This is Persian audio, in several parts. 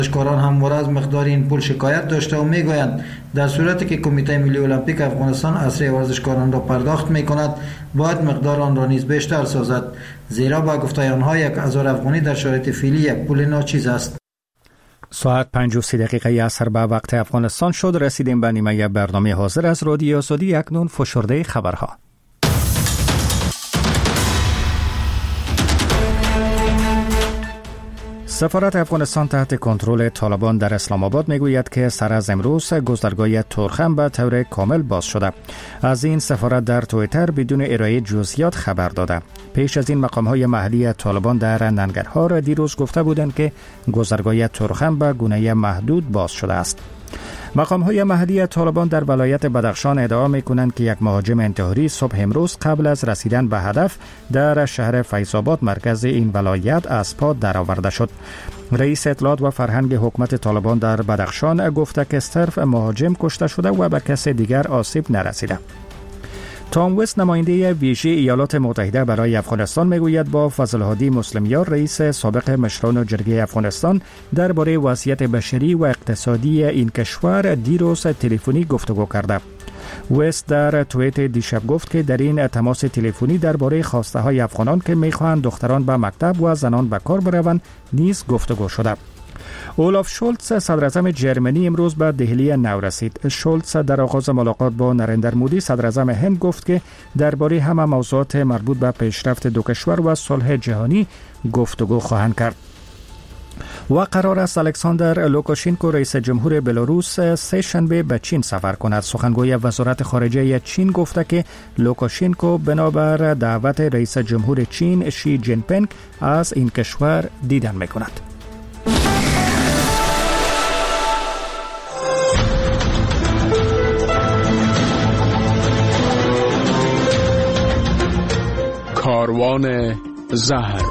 ورزشکاران همواره از مقدار این پول شکایت داشته و میگویند در صورتی که کمیته ملی المپیک افغانستان اسعار ورزشکاران را پرداخت میکند باید مقدار آن را نیز بیشتر سازد، زیرا با گفته آنها 1000 افغانی در شرایط فعلی یک پول ناچیز است. ساعت 5:30 عصر به وقت افغانستان شد. رسیدیم به نیمه برنامه حاضر از رادیو آزادی. اکنون فشرده خبرها. سفارت افغانستان تحت کنترل طالبان در اسلام آباد میگوید که سر از امروز گذرگاه تورخم به طور کامل باز شده. از این سفارت در توییتر بدون ارائه جزئیات خبر داده. پیش از این مقام‌های محلی طالبان در ننگرهار دیروز گفته بودند که گذرگاه تورخم به گونه محدود باز شده است. مقام‌های محلی طالبان در ولایت بدخشان ادعا می‌کنند که یک مهاجم انتحاری صبح امروز قبل از رسیدن به هدف در شهر فیض‌آباد مرکز این ولایت از پا درآورده شد. رئیس اطلاعات و فرهنگ حکومت طالبان در بدخشان گفته که صرف مهاجم کشته شده و به کس دیگر آسیب نرسیده. تام وست نماینده ویژه ایالات متحده برای افغانستان میگوید با فضل‌الهادی مسلمیار رئیس سابق مشران جرگه افغانستان درباره وضعیت بشری و اقتصادی این کشور دیروز تلفنی گفتگو کرده. وست در توییت دیشب گفت که در این تماس تلفنی درباره خواسته های افغانان که میخواهند دختران به مکتب و زنان به کار بروند نیز گفتگو شده. اولاف شولتز صدر اعظم جرمنی امروز به دهلی نو رسید. شولتز در آغاز ملاقات با نریندر مودی صدر اعظم هند گفت که درباره همه موضوعات مربوط به پیشرفت دو کشور و صلح جهانی گفتگو خواهند کرد. و قرار است الکساندر لوکاشنکو رئیس جمهور بلاروس سه شنبه به چین سفر کند. سخنگوی وزارت خارجه چین گفته که لوکاشنکو بنابر دعوت رئیس جمهور چین شی جین پینگ از این کشور دیدن میکند. کاروان زهر.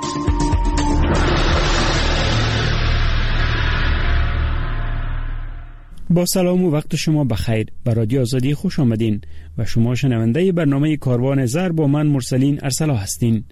با سلام و وقت شما بخیر. به رادیو آزادی خوش آمدین و شما شنونده برنامه کاروان زهر با من مرسلین ارسلا هستین.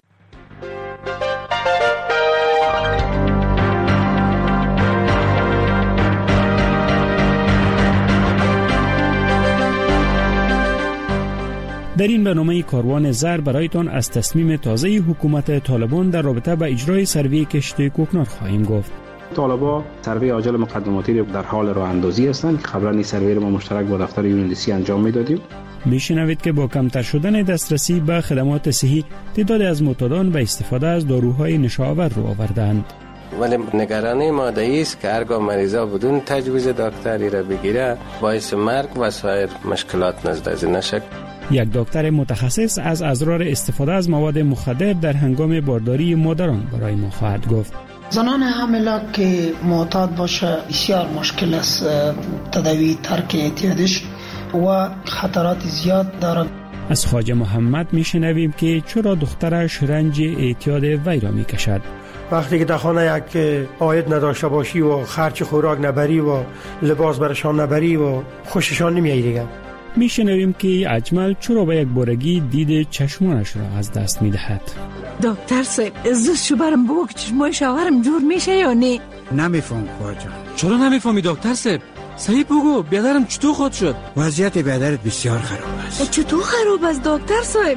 در این برنامه کاروان زهر برایتان از تصمیم تازه حکومت طالبان در رابطه با اجرای سروی کشت کوکنار خواهیم گفت. طالبان سروی عاجل مقدماتی در حال راه اندازی هستند که قبلا این سروی را ما مشترک با دفتر UNODC انجام میدادیم. میشنوید که با کمتر شدن دسترسی به خدمات صحی تعدادی از معتادان به استفاده از داروهای نشاور رو آوردند. ولی نگرانی ماده است که هرگاه مریضا بدون تجویز دکتری را بگیره باعث مرگ و سایر مشکلات نزد از نشه. یک دکتر متخصص از اضرار استفاده از مواد مخدر در هنگام بارداری مادران برای ما خواهد گفت. زنان حامله که معتاد باشه بسیار مشکل است تداوی ترک اعتیادش و خطرات زیاد دارد. از خواجه محمد میشنویم که چرا دخترش رنج اعتیاد وی را میکشد. وقتی که در خانه یک عاید نداشته باشی و خرج خوراک نبری و لباس برشان نبری و خوششان نمیایی دیگه. میشنویم که اجمل چرا به یک بارگی دید چشمانش را از دست میدهد. دکتر صاحب زود شو برم بگو که چشمای شوهرم جور میشه یا نه؟ نمیفهم خواجه. چرا نمیفهمی دکتر صاحب؟ صحیح بگو بیادرم چطور خود شد؟ وضعیت بیادرت بسیار خراب است. چطور خراب است دکتر صاحب؟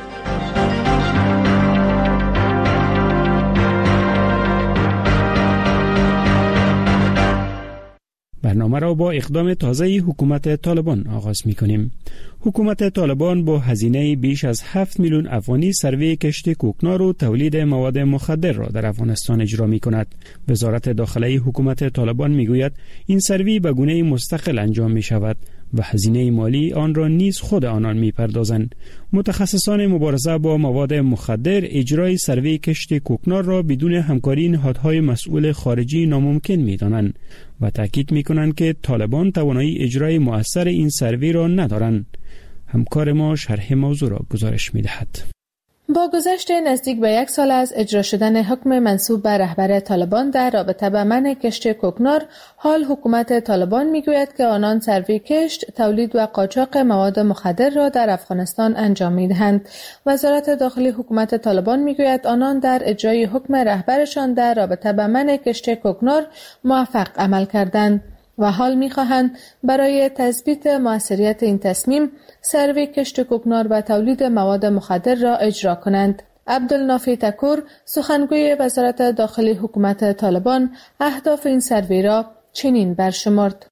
برنامه را با اقدام تازه حکومت طالبان آغاز می‌کنیم. حکومت طالبان با هزینه بیش از 7 میلیون افغانی سروی کشت کوکنار و تولید مواد مخدر را در افغانستان اجرا می‌کند. وزارت داخله حکومت طالبان می‌گوید این سروی به گونه مستقل انجام می‌شود و هزینه مالی آن را نیز خود آنان می‌پردازند. متخصصان مبارزه با مواد مخدر اجرای سروی کشت کوکنار را بدون همکاری نهادهای مسئول خارجی ناممکن می‌دانند و تاکید می‌کنند که طالبان توانایی اجرای مؤثر این سروی را ندارند. همکار ما شرح موضوع را گزارش می‌دهد. با گذشت نزدیک به 1 سال از اجرا شدن حکم منسوب به رهبر طالبان در رابطه با منع کشت کوکنار، حال حکومت طالبان میگوید که آنان سروی کشت، تولید و قاچاق مواد مخدر را در افغانستان انجام میدهند. وزارت داخلی حکومت طالبان میگوید آنان در اجرای حکم رهبرشان در رابطه با منع کشت کوکنار موفق عمل کردند و حال می‌خواهند برای تثبیت موثریت این تصمیم سروی کشت کوکنار و تولید مواد مخدر را اجرا کنند. عبدالنافی تکور، سخنگوی وزارت داخلی حکومت طالبان، اهداف این سروی را چنین برشمرد: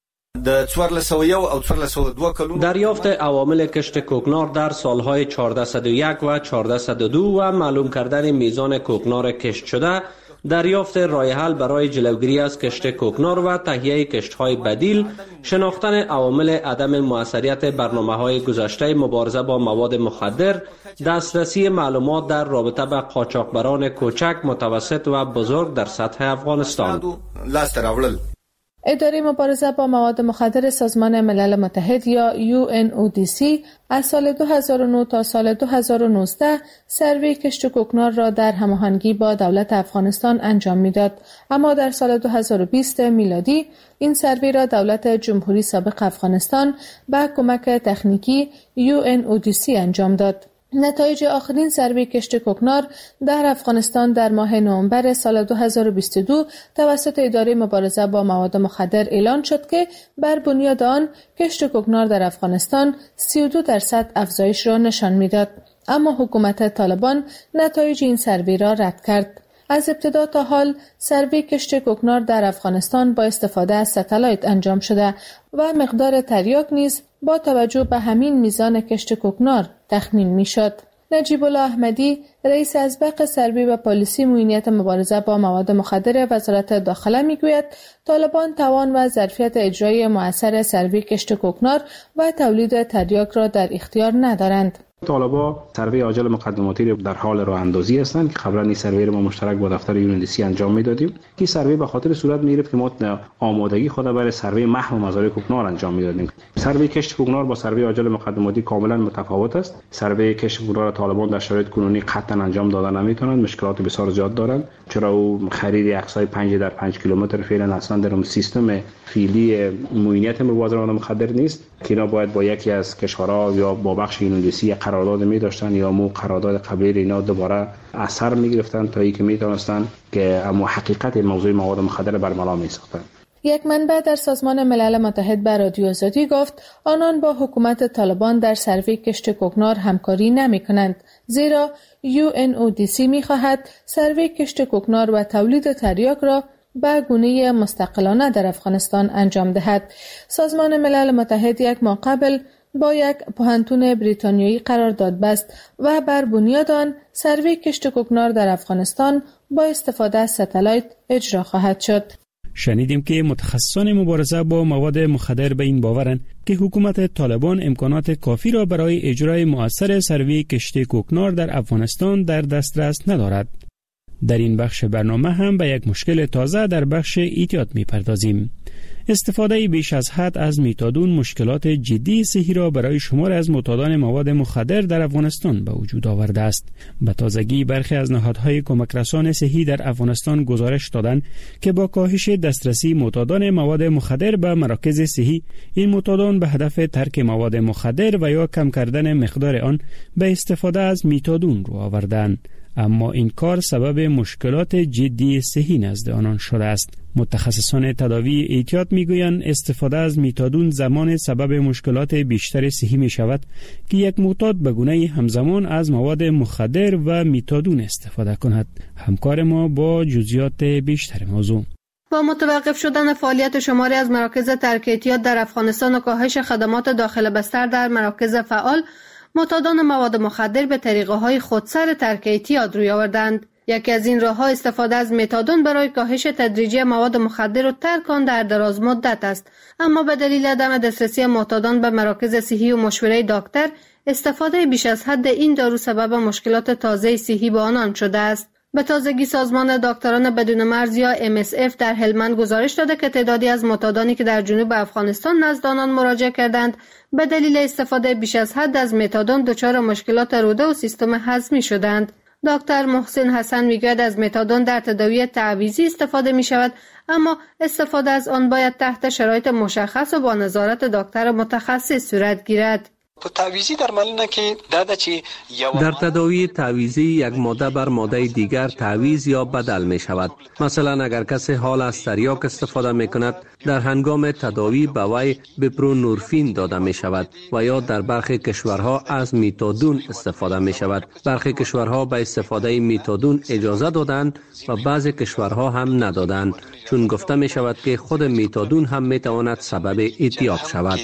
دریافت عوامل کشت کوکنار در سالهای 1401 و 1402 و معلوم کردن میزان کوکنار کشت شده، دریافت راه حل برای جلوگیری از کشت کوکنار و تهیه کشت‌های بدیل، شناختن عوامل عدم مؤثریت برنامه‌های گذشته مبارزه با مواد مخدر، دسترسی معلومات در رابطه با قاچاقبران کوچک، متوسط و بزرگ در سطح افغانستان. اداره مبارزه با مواد مخدر سازمان ملل متحد یا UNODC از سال 2009 تا سال 2019 سروی کشت کوکنار را در هماهنگی با دولت افغانستان انجام میداد، اما در سال 2020 میلادی این سروی را دولت جمهوری سابق افغانستان با کمک تکنیکی UNODC انجام داد. نتایج آخرین سروی کشت کوکنار در افغانستان در ماه نوامبر سال 2022 توسط اداره مبارزه با مواد مخدر اعلان شد که بر بنیاد آن کشت کوکنار در افغانستان 32% افزایش را نشان میداد، اما حکومت طالبان نتایج این سروی را رد کرد. از ابتدا تا حال سروی کشت کوکنار در افغانستان با استفاده از ستلایت انجام شده و مقدار تریاک نیز با توجه به همین میزان کشت کوکنار تخمین میشد. نجیب الله احمدی، رئیس اسبق سروی و پالیسی معینیت مبارزه با مواد مخدر وزارت داخله میگوید طالبان توان و ظرفیت اجرای مؤثر سروی کشت کوکنار و تولید تریاک را در اختیار ندارند. طالبان سروی عاجل مقدماتی در حال راه اندازی هستند که قبلا این سروی رو ما مشترک با دفتر UNODC انجام میدادیم. این سروی به خاطر صورت میگرفت که ما آمادگی خود برای سروی محو مزارع کوکنار انجام میدادیم. سروی کشت کوکنار با سروی عاجل مقدماتی کاملا متفاوت است. سروی کشت کوکنار طالبان در شرایط کنونی قطعا انجام دادن نمیتونند، مشکلات بسیار زیاد دارند، چرا او خرید اقصای 5 در 5 کیلومتر فعلا اصلا در سیستم فعلی معینیت مبارزه با مخدر نیست که اینا باید با یکی از کشورها یا با بخش UNODC قرارداد می داشتن یا مو قرارداد قبلی اینا دوباره اثر می گرفتن تا اینکه می توانستن که اما حقیقت موضوع مواد مخدر برملا می ساختن. یک منبع در سازمان ملل متحد به رادیو آزادی گفت آنان با حکومت طالبان در سروی کشت کوکنار همکاری نمی کنند، زیرا UNODC می خواهد سروی کشت کوکنار و تولید تریاک را به گونه مستقلانه در افغانستان انجام دهد. سازمان ملل متحد یک ماه قبل با یک پوهنتون بریتانیایی قرارداد بست و بر بنیاد آن سروی کشت کوکنار در افغانستان با استفاده از ستلایت اجرا خواهد شد. شنیدیم که متخصصان مبارزه با مواد مخدر به این باورند که حکومت طالبان امکانات کافی را برای اجرای مؤثر سروی کشت کوکنار در افغانستان در دسترس ندارد. در این بخش برنامه هم به یک مشکل تازه در بخش احتیاط می‌پردازیم. استفاده بیش از حد از میتادون مشکلات جدی صحی را برای شمار از معتادان مواد مخدر در افغانستان به وجود آورده است. به تازگی برخی از نهادهای کمک رسان صحی در افغانستان گزارش دادند که با کاهش دسترسی معتادان مواد مخدر به مراکز صحی، این معتادان به هدف ترک مواد مخدر و یا کم کردن مقدار آن به استفاده از میتادون رو آوردند. اما این کار سبب مشکلات جدی صحی نزد آنان شده است. متخصصان تداوی احتیاط میگویند استفاده از میتادون زمان سبب مشکلات بیشتر صحی می شود که یک معتاد به گونه همزمان از مواد مخدر و میتادون استفاده کند. همکار ما با جزئیات بیشتر موضوع. با متوقف شدن فعالیت شماری از مراکز ترک احتیاط در افغانستان و کاهش خدمات داخل بستر در مراکز فعال، معتادان مواد مخدر به طریقه‌های خودسر ترک اعتیاد روی آوردند. یکی از این راه‌ها استفاده از متادون برای کاهش تدریجی مواد مخدر و ترک آن در دراز مدت است، اما به دلیل عدم دسترسی معتادان به مراکز صحی و مشوره دکتر، استفاده بیش از حد این دارو سبب مشکلات تازه صحی به آنان شده است. به تازگی سازمان دکتران بدون مرز یا MSF در هلمند گزارش داده که تعدادی از معتادانی که در جنوب افغانستان نزد آنان مراجعه کردند به دلیل استفاده بیش از حد از متادون دچار مشکلات روده و سیستم هضمی شدند. دکتر محسن حسن میگوید از متادون در تداوی تعویضی استفاده می شود، اما استفاده از آن باید تحت شرایط مشخص و با نظارت دکتر متخصص صورت گیرد. در تداوی تعویضی یک ماده بر ماده دیگر تعویض یا بدل می شود. مثلا اگر کسی حال از تریاک استفاده می کند، در هنگام تداوی به وی بپرونورفین داده می شود و یا در برخی کشورها از میتادون استفاده می شود. برخی کشورها به استفاده میتادون اجازه دادند و بعضی کشورها هم ندادند، چون گفته می شود که خود میتادون هم می تواند سبب اعتیاد شود.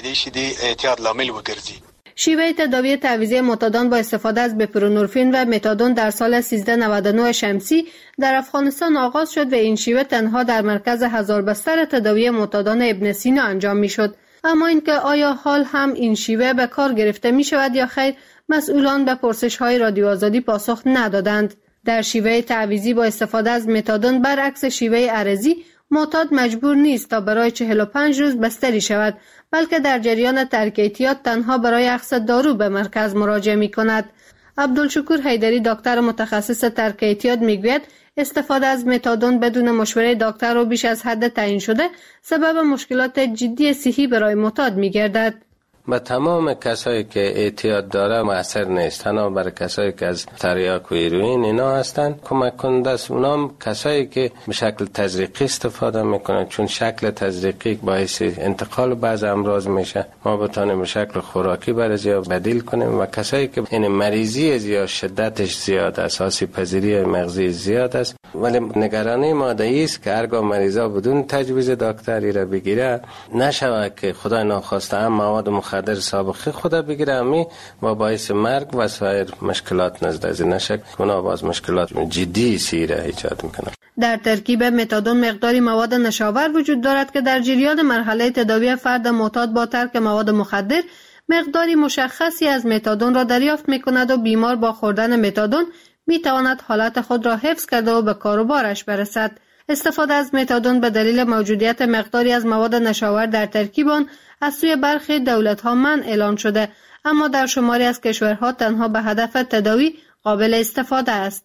شیوه تداوی تعویضی معتادان با استفاده از بپرونورفین و متادون در سال 1399 شمسی در افغانستان آغاز شد و این شیوه تنها در مرکز 1000 بستر تداوی معتادان ابن سینا انجام می شد. اما اینکه آیا حال هم این شیوه به کار گرفته می شود یا خیر، مسئولان به پرسش های رادیو آزادی پاسخ ندادند. در شیوه تعویضی با استفاده از متادون برعکس شیوه عرضی، معتاد مجبور نیست تا برای 45 روز بستری شود، بلکه در جریان ترک اعتیاد تنها برای اخذ دارو به مرکز مراجعه می کند. عبدالشکور حیدری دکتر متخصص ترک اعتیاد میگوید استفاده از متادون بدون مشوره دکتر و بیش از حد تعیین شده سبب مشکلات جدی صحی برای معتاد میگردد. به تمام کسایی که اعتیاد داره مؤثر نیست، تنها برای کسایی که از تریاک و هیروئین اینا هستن کمک کننده است. اونام کسایی که به شکل تزریقی استفاده میکنن، چون شکل تزریقی باعث انتقال بعض امراض میشه، ما بتونیم به شکل خوراکی برای یا بدیل کنیم. و کسایی که این مریضی یا شدتش زیاد است، آسیب پذیری مغزی زیاد است، ولی نگرانی ماده است که هرگاه مریضا بدون تجویز دکتری را بگیره نشود که خدای ناخواسته هم مواد مخدر سابقه خود بگیره امی و باعث مرگ و سایر مشکلات نزد از نشک کنه، باز مشکلات جدی سیره ایجاد میکنه. در ترکیب متادون مقداری مواد نشاور وجود دارد که در جریان مرحله تداوی فرد معتاد با ترک مواد مخدر مقداری مشخصی از متادون را دریافت میکند و بیمار با خوردن متادون میتواند حالت خود را حفظ کرده و به کار و بارش برسد. استفاده از متادون به دلیل موجودیت مقداری از مواد نشاور در ترکیب آن از سوی برخی دولت‌ها منع اعلان شده، اما در شماری از کشورها تنها به هدف تداوی قابل استفاده است.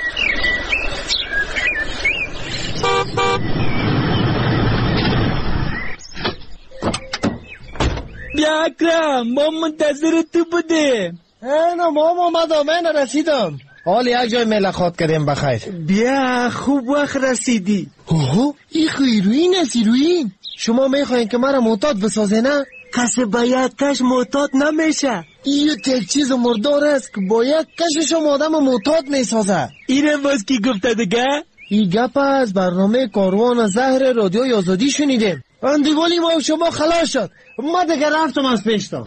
بیا اکرم، ما منتظر تو بودیم. نه ما اومدم، من رسیدم. حال یک جای ملاقات کردیم بخیر. بیا خوب وقت رسیدی. اوه این هیروئین است. هیروئین شما میخواین که مرا معتاد بسازه نه؟ کسی با یک کش معتاد نمیشه. این یک چیز مردار است که با یک کشش آدم معتاد میسازه. اینه باز کی گفته دیگه؟ این گپ از برنامه کاروان زهر رادیوی آزادی شنیدیم. اندیوالی ما شما خلاص شد، ما دیگه رفتم از پیشتا.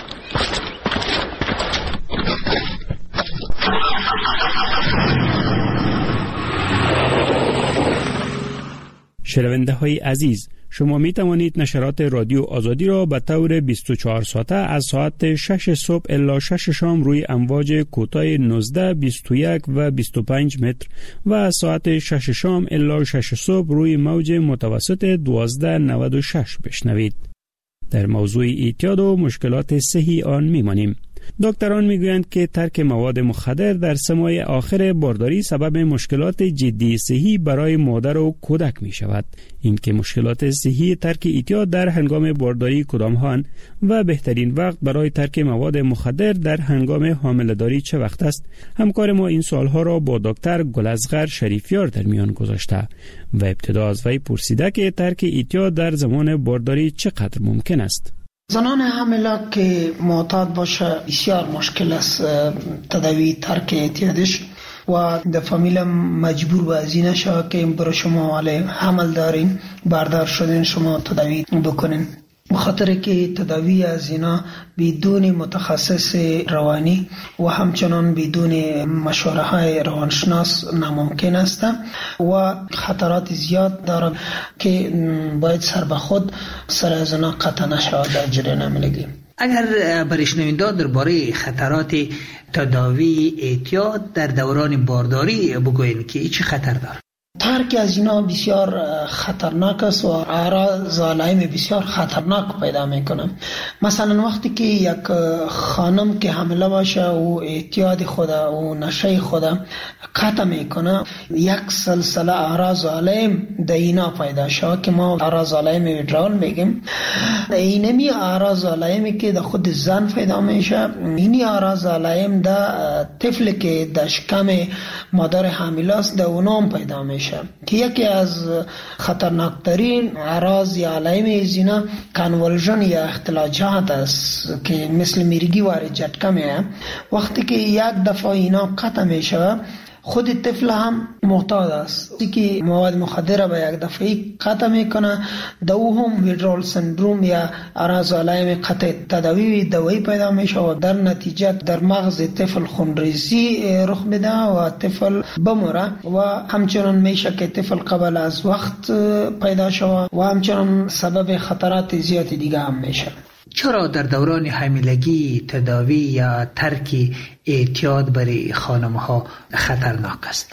شنونده های عزیز، شما می توانید نشرات رادیو آزادی را به طور 24 ساعته از ساعت 6 صبح الی 6 شام روی امواج کوتاه 19، 21 و 25 متر و از ساعت 6 شام الی 6 صبح روی موج متوسط 1296 بشنوید. در موضوع اعتیاد و مشکلات صحی آن میمانیم. دکتران میگویند که ترک مواد مخدر در 3 ماه آخر بارداری سبب مشکلات جدی صحی برای مادر و کودک می شود. این که مشکلات صحی ترک اعتیاد در هنگام بارداری کدام هان و بهترین وقت برای ترک مواد مخدر در هنگام حامله‌داری چه وقت است؟ همکار ما این سوالها را با دکتر گلازغر شریفیار در میان گذاشته و ابتدا از وی پرسیده که ترک اعتیاد در زمان بارداری چقدر ممکن است. زنان حامله که معتاد باشه بسیار مشکل است تداوی ترک اعتیادش و در فامیل مجبور به از این نشه که برای شما علی حمل دارین باردار شدین شما تداوی بکنین، بخاطر که تداوی از اینا بدون متخصص روانی و همچنان بدون مشوره های روانشناس ناممکن است و خطرات زیاد دارد که باید سر به خود سر از اینا قطع نشود در جریان عملگی. اگر برای شنونده درباره خطرات تداوی اعتیاد در دوران بارداری بگوین که چه خطر داره؟ ترک از اینا بسیار خطرناک است و اعراض علائم بسیار خطرناک پیدا میکنه. مثلا وقتی که یک خانم که حامله باشه و اعتیاد خود و نشه خود قطع میکنه، یک سلسله اعراض علائم در اینا پیدا شد که ما اعراض علائم ویدرال میگیم. اینمی اعراض علائمی که در خود زن پیدا میشه، اینی اعراض علائم در طفل که در شکم مادر حامله است در اونام پیدا میشه که یکی از خطرناکترین اعراض یا علائم زینا کانولژن یا اختلاجات است که مثل میرگی وارد جټکه میه. وقتی که یک دفعه اینا قطع میشه، خود طفل هم معتاد است که مواد مخدر به یک دفعه قطع میکنه. دو هم ویدرال سندروم یا اعراض علائم قطع تداوی دوایی پیدا میشه و در نتیجه در مغز طفل خونریزی رخ میده و طفل بمره و همچنان میشه که طفل قبل از وقت پیدا شود و همچنان سبب خطرات زیادی دیگه هم میشه. چرا در دوران حاملگی تداوی یا ترک اعتیاد برای خانم ها خطرناک است؟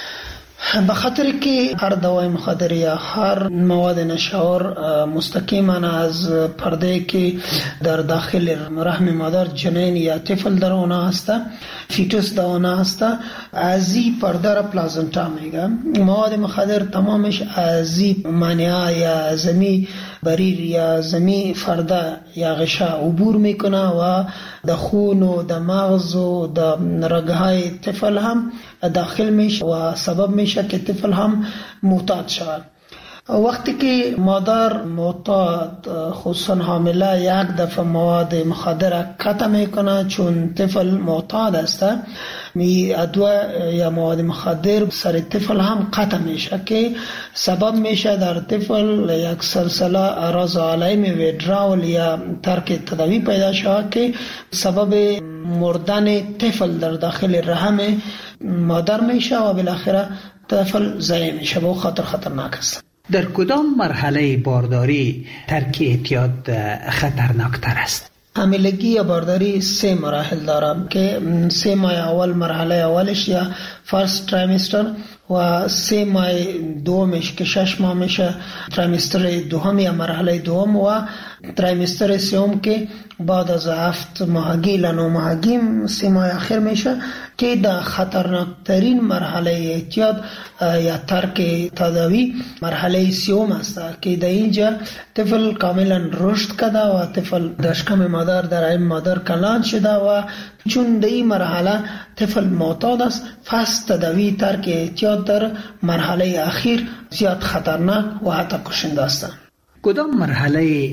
به خاطر که هر دوای مخدر یا هر مواد نشاور مستقیما از پرده که در داخل رحم مادر جنین یا طفل در اونا هسته، فیتوس در اونا هسته، از این پرده را پلازنتا میگه. مواد مخدر تمامش از این مانعه یا زمی بریر یا زمی فرده یا غشا عبور میکنه و در خون و در مغز و در رگهای طفل هم داخل میشه و سبب میشه که طفل هم معتاد شود. وقتی که مادر معتاد خصوصا حامله یک دفعه مواد مخدر قطع میکنه، چون طفل معتاد است، می ادویه یا مواد مخدر سر طفل هم قطع میشه که سبب میشه در طفل یک سلسله اعراض علائم ویدرال یا ترک تداوی پیدا شود که سبب مردن طفل در داخل رحم مادر میشه و بالاخره طفل ضایع میشه و خطرناک است. در کدام مرحله بارداری ترک اعتیاد خطرناک تر است؟ حاملگی یا بارداری 3 مراحل داره که 3 ماه اول مرحله اولش یا فرست ترایمستر و 3 ماه دومش که 6 ماه میشه ترایمستر دوم یا مرحله دوم و ترایمستر سوم که بعد از 7 ماهگی ل 9 ماهگی 3 ماه آخر میشه که در خطرناک ترین مرحله اعتیاد یا ترک تداوی مرحله سوم است که در اینجا طفل کاملا رشد کرده و طفل در شکم مادر در این مادر کلان شده و چون در این مرحله طفل معتاد است، پس تداوی ترک اعتیاد در مرحله اخیر زیاد خطرناک و حتی کشنده است. کدام مرحله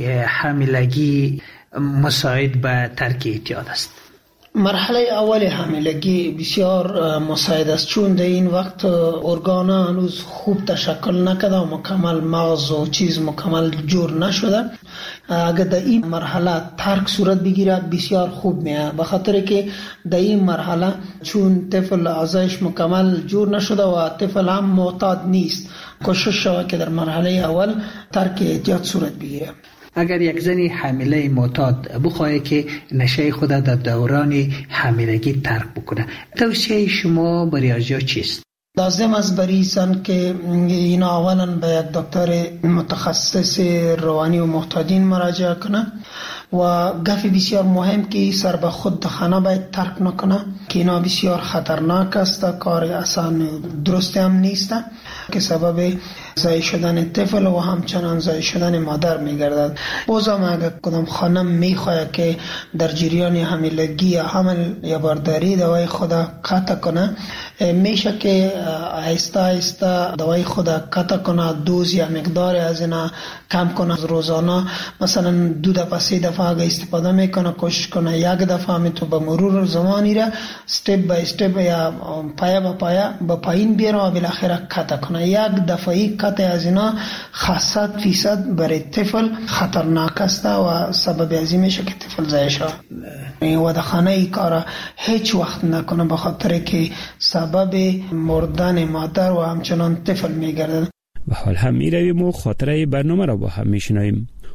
حاملگی مساعد به ترک اعتیاد است؟ مرحله اول حاملگی بسیار مساعد است، چون در این وقت ارگان هنوز خوب تشکل نکرده و مکمل مغز و چیز مکمل جور نشده. اگر در این مرحله ترک صورت بگیره بسیار خوب میه، به خاطر که در این مرحله چون طفل اعضایش مکمل جور نشده و طفل هم معتاد نیست، کوشش شود که در مرحله اول ترک اعتیاد صورت بگیره. اگر یک زنی حامله معتاد بخواهد که نشه خود در دوران حاملگی ترک بکنه، توصیه شما برای آنها چیست؟ لازم است برای زن که اینا اولا به یک دکتر متخصص روانی و معتادین مراجعه کنه و گفی بسیار مهم که سر به خود خانه باید ترک نکنه که اینا بسیار خطرناک است، کار آسان درست هم نیست که سبب ضایع شدن طفل و همچنان ضایع شدن مادر میگردد. بازم اگر کدام خانم میخواهد که در جریان حاملگی یا حمل یا بارداری دوای خود قطع کنه، میشه که آهسته آهسته دوای خود قطع کنه، دوز یا مقدار از اینا کم کنه. روزانه مثلا 2 دفعه 3 دفعه اگه استفاده میکنه کوشش کنه یک دفعه میتو به مرور زمانی را استپ بای استپ یا پایا با پایا با پایین بیاره و بالاخره قطع کنه. یک دفعه قطع از اینا 100% برای طفل خطرناک است و سبب ازی میشه که طفل ضایع شود. و در خانه ای کار هیچ وقت نکنه، به خاطر که سبب مردن مادر و همچنان طفل میگرده. و حال هم میرویم و خاطره برنامه را با هم میشنویم.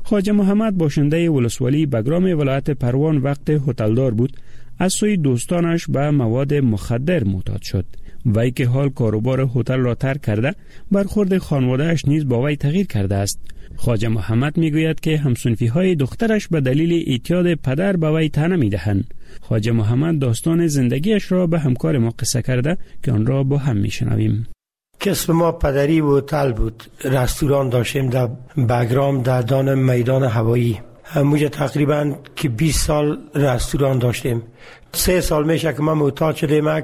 خواجه محمد باشنده ولسوالی بگرام ولایت پروان وقت هتلدار بود از سوی دوستانش به مواد مخدر معتاد شد. وی که حال کاروبار هتل را ترک کرده، برخورد خانواده‌اش نیز با وی تغییر کرده است. خواجه محمد میگوید که همسنفی های دخترش به دلیل اعتیاد پدر به وی طعنه میدهند. خواجه محمد داستان زندگیش را به همکار ما قصه کرده که آن را با هم میشنویم. کسب ما پدری و هتل بود. رستوران داشتیم در بگرام در دان میدان هوایی. همونجا تقریبا که 20 سال رستوران داشتیم. 3 سال میشه که ما معتاد شدیم.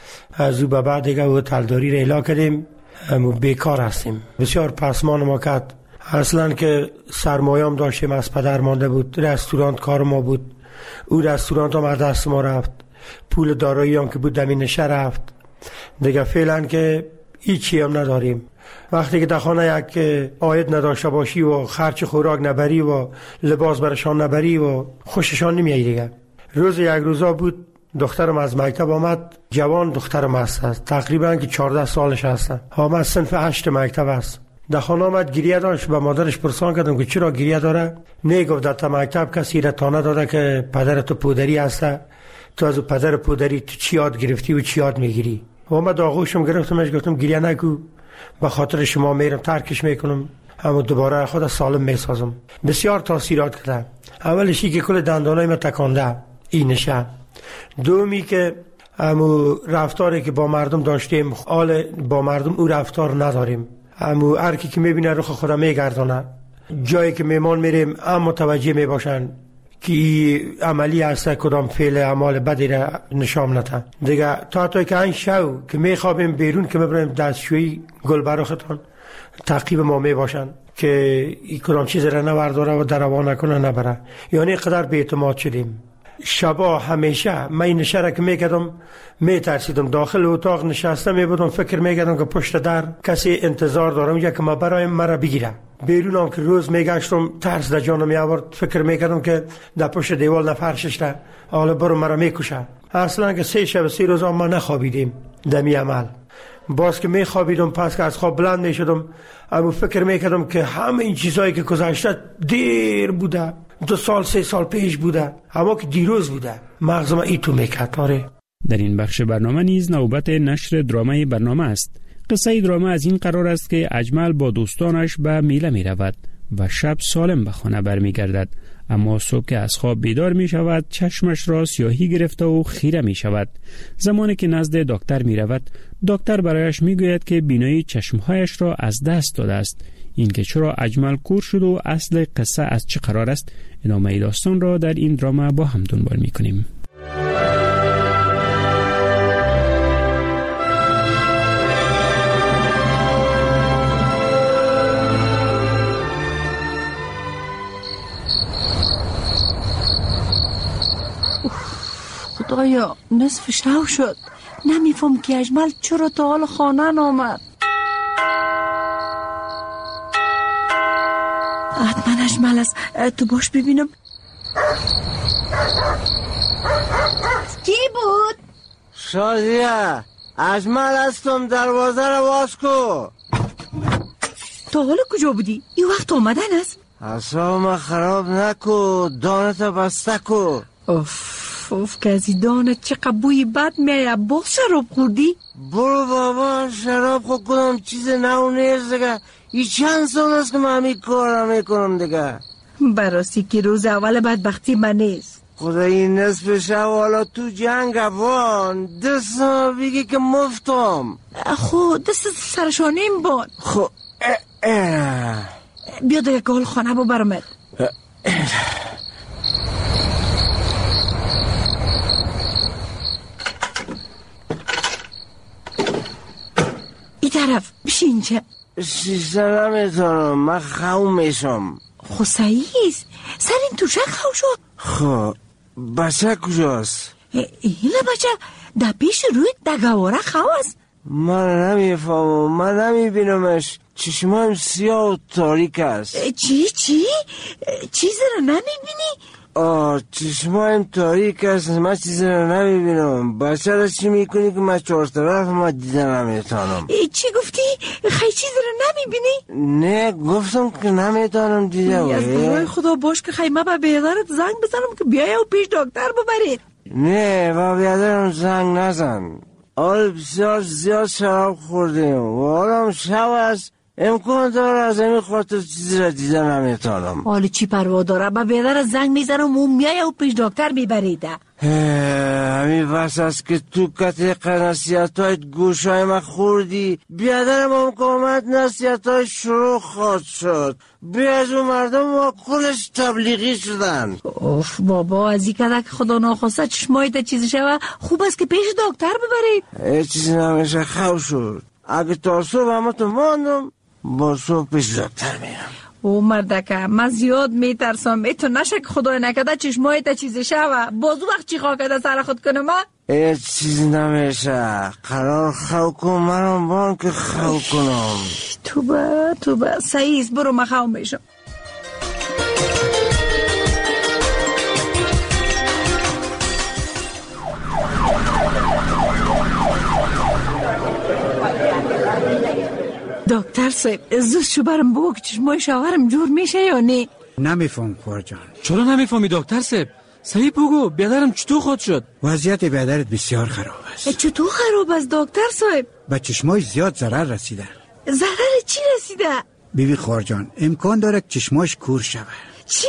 از او به بعد دیگه هتلداری را اعلام کردیم. بیکار هستیم. بسیار پسمان ما کرد. اصلا که سرمایه‌ام داشتیم از پدر مانده بود. رستوران کار ما بود. او رستوران هم از دست ما رفت. پول دارایی هم که بود دمینشه رفت. دیگه فعلا که هیچی هم نداریم. وقتی که در خانه یک عاید نداشته باشی و خرچ خوراک نبری و لباس برشان نبری و خوششان نمیایی دیگه. روز یک روزا بود دخترم از مکتب آمد. جوان دخترم است. تقریبا که 14 سالش هست. آمد صنف 8 مکتب است. در خانه آمد گریه داشت. به مادرش پرسان کردم که چرا گریه داره؟ نه گفت در تا مکتب کسی را تانه داده که پدر تو پودری هسته. تو از پدر پودری تو چی یاد گرفتی و چی یاد میگیری؟ آمد آغوشم گرفتمش گفتم گریه نکو، به خاطر شما میرم ترکش میکنم، اما دوباره خود سالم میسازم. بسیار تاثیرات کرده. اولشی که کل دندانای من تکانده این نشه. دومی که امو رفتاری که با مردم داشتیم حال با مردم او رفتار نداریم. امو هر کی که میبینه رخ خودم میگردانه. جایی که میمان میریم هم متوجه میباشن که عملی هست کدام فعل اعمال بدی را نشان نده. دیگه تا که این شو که میخوابیم بیرون که میبریم دستشویی گلبرختان تعقیب ما میباشن که این کدام چیز را نورداره و دروا نکنه نبره. یعنی قدر بی‌اعتماد شدیم. شبا همیشه من این نشه را که میکردم میترسیدم. داخل اتاق نشسته میبودم فکر میکردم که پشت در کسی انتظار دارم یا که ما برایم مرا بگیره. بیرون هم که روز میگشتم ترس در جانم میآورد. فکر میکردم که در پشت دیوال نفرشش ده حالا برو مرا میکشه. اصلا که 3 شب 3 روز ما نخوابیدیم دمی عمل. باز که میخوابیدم پس که از خواب بلند میشدم اما فکر میکردم که همه این چیزایی که گذشته دیر بوده، 2 سال 3 سال پیش بوده، اما که دیروز بوده. مغزم ایتو میکرد. آره. در این بخش برنامه نیز نوبت نشر درامه برنامه است. قصه درامه از این قرار است که اجمل با دوستانش به میله می رود و شب سالم به خانه برمی گردد، اما صبح که از خواب بیدار می شود چشمش را سیاهی گرفته و خیره می شود. زمانی که نزد دکتر می رود دکتر برایش می گوید که بینایی چشمهایش را از دست داده است. این که چرا اجمل کور شد و اصل قصه از چه قرار است، ادامه داستان را در این درامه با هم دنبال می کنیم. خدایا نصف شب شد. نمیفهم که اجمل چرا تا حال خانه نامد. حتما اجمل است. تو باش ببینم. کی بود؟ شادیه اجمل هستم، دروازه رو باز کو. تا حالا کجا بودی؟ این وقت آمدن است. اصلا خراب نکو، دانتا بسته کو. اوف که از این دانت چقدر بوی بد میایه. باز شراب خوردی؟ برو بابا، شراب خود کدام چیز نو نیست دیگه. این چند سال است که من همین کار میکنم دیگه. براستی که روز اول بدبختی من نیست. خدا این نصف شب حالا تو جنگ افغان دست بگی که مفتم. خب دست سرشانیم بان. خب بیا دیگه که حال خانه با برمد. این طرف بشین. چه شیشه نمیتونم، من خواه میشم. خب صحیحیست، سر این توشه خواه شد. خب بچه کجاست؟ اینه بچه در پیش روی دگواره خواه است. من نمیفهمم، من نمیبینمش. چشمایم سیاه و تاریک است. چیزی رو نمیبینی؟ چشمایم تاریک است، من چیزی رو نمیبینم. بچه رو چی میکنی که من چهار طرف ما دیدن نمیتانم؟ چی گفتی؟ خیلی چیزی رو نمیبینی؟ نه گفتم که نمیتانم دیده. از برای خدا باش که خیلی من با بیادرت زنگ بزنم که بیای و پیش دکتر ببرید. نه با بیادرم زنگ نزن. حال بسیار زیاد شراب خوردیم و حالم شب است، امکان داره از این خاطر چیزی را دیده نمیتانم. حالا چی پروا داره؟ با بیادر زنگ میزنم و میای و پیش دکتر ببریده. همین بس است که تو کتیق نصیحت های گوش های من خوردی. بیادرم امکامت نصیحت های شروع خواهد شد. بیاز و مردم ما کلش تبلیغی شدن. اوف بابا، از این کده که خدا ناخواسته چشمایت چیزی شوه، خوب است که پیش دکتر ببرید. چیزی نمیشه، خواه شد. اگه تا صبح همه تو ماندم با صبح پیش دکتر میرم. او مردکه من زیاد میترسم، ایتو نشه که خدای نکده چشمایت چیزی شوه، بازو وقت چی خواه کده سر خود کنم. چیزی نمیشه، قرار خو کن منم بان که خو کنم. توبه سعیز برو من خو میشم. دکتر صاحب زود شو برم بگو که چشمای شوهرم جور میشه یا نه؟ نمیفهم کار جان. چرا نمیفهمی دکتر صاحب؟ صحیح بگو بیادرم چطور خود شد؟ وضعیت بیادرت بسیار خراب است. چطور خراب است دکتر صاحب؟ به چشمای زیاد ضرر رسیده. ضرر چی رسیده؟ بیبی خورجان امکان داره که چشماش کور شود. چی؟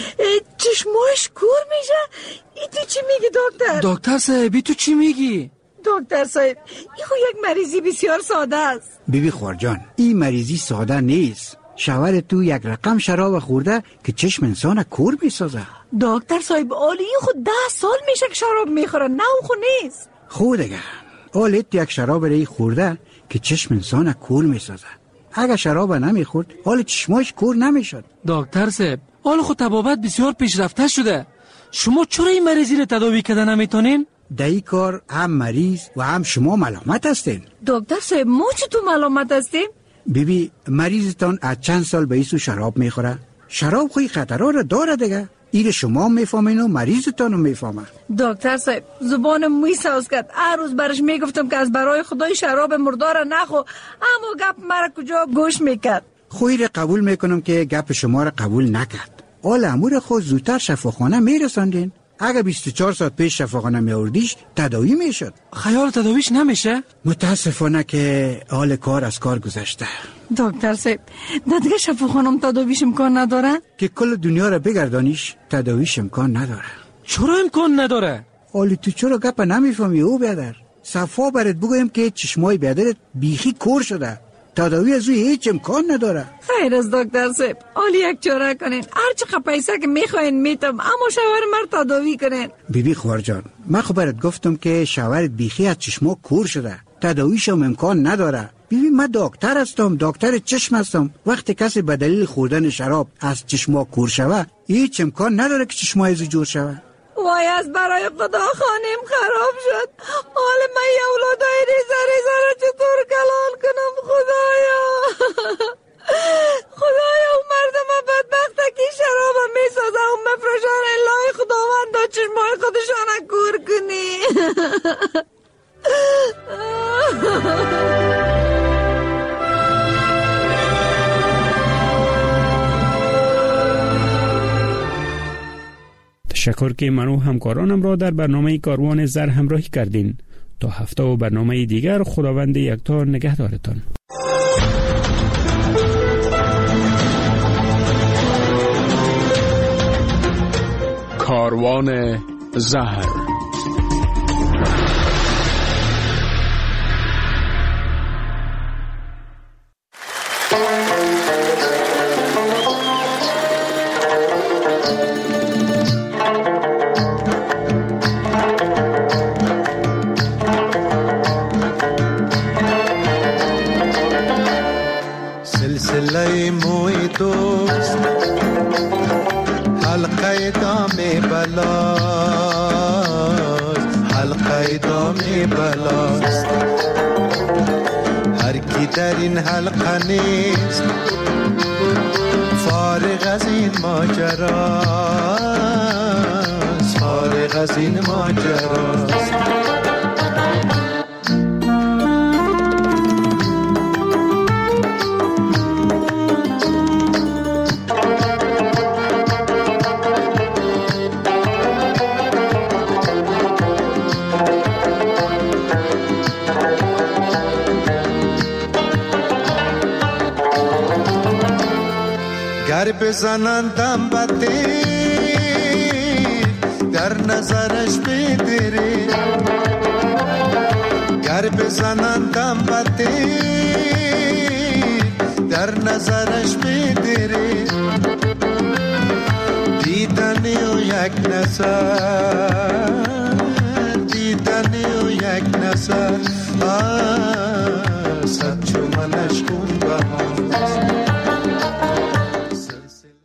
چشماش کور میشه؟ ای تو چی میگی دکتر؟ دکتر صاحب تو چی میگی؟ دکتر صاحب این خو یک مریضی بسیار ساده است. بیبی خورجان این مریضی ساده نیست. شوهر تو یک رقم شراب خورده که چشم انسان کور میسازه. دکتر صاحب آلی خود 10 سال میشه که شراب میخوره، نه او خو نیست. خود اگر آلیت یک شراب رای خورده که چشم انسان کور میسازه. اگر شراب نمیخورد حال چشماش کور نمیشد. دکتر صاحب حال خود طبابت بسیار پیشرفته شده، شما چرا این مریضی رو تداوی کردن نمیتونین؟ در این کار هم مریض و هم شما ملامت هستین. دکتر صاحب ما چطور ملامت هستیم؟ بیبی مریضتان از چند سال به ایسو شراب میخوره. شراب خوی خطرها را داره دیگه. این شما میفهمین و مریضتان رو میفهمه. دکتر صاحب زبانم میساز کرد، هر روز برش میگفتم که از برای خدای شراب مردار نخو، اما گپ مرا کجا گوش میکرد. خوی را قبول میکنم که گپ شما را قبول نکرد. حال امور خود زودتر شفاخانه میرساندین. اگه 24 ساعت پیش شفاخانه میاردیش تداوی میشد. خیال تداویش نمیشه؟ متاسفانه که حال کار از کار گذشته. دکتر صاحب دیگه شفاخانم تداویش امکان نداره؟ که کل دنیا را بگردانیش تداویش امکان نداره. چرا امکان نداره؟ حالی تو چرا گپ نمیفهمی او بیادر؟ صفا برات بگویم که چشمای بیادرت بیخی کور شده. تداوی از روی هیچ امکان نداره. خیر از دکتر صاحب حالی یک چاره کنین، هر چقدر پیسه که میخواین میتم، اما شوهر مرد تداوی کنین. بیبی خورجان من خب برات گفتم که شوهرت بیخی از چشما کور شده، تداویشم امکان نداره. بیبی من دکتر هستم، دکتر چشم هستم. وقتی کسی به دلیل خوردن شراب از چشما کور شوه هیچ امکان نداره که چشمای از جور شوه. وای از برای خدا خانم خراب شد. حالا من یه اولادای ریزه را چطور کلان کنم خدایا؟ خدایا اون مردم بدبخته که شراب میسازه و مفرشان الهی خداوند دا چشمای خودشان کور کنی. تشکر که من و همکارانم را در برنامه کاروان زر همراهی کردین. تا هفته و برنامه دیگر خداوند یکتا نگهدارتان. کاروان زهر. سلسله موی دوست حلقه دام بلاست، حلقه دام بلاست. هر کی در این حلقه نیست فارغ از این ماجرا. از این ماجراست. گر بزنندم بده در نظرش بدری، گر بزنندم بده در نظرش بدری، دیدنی و یک نظر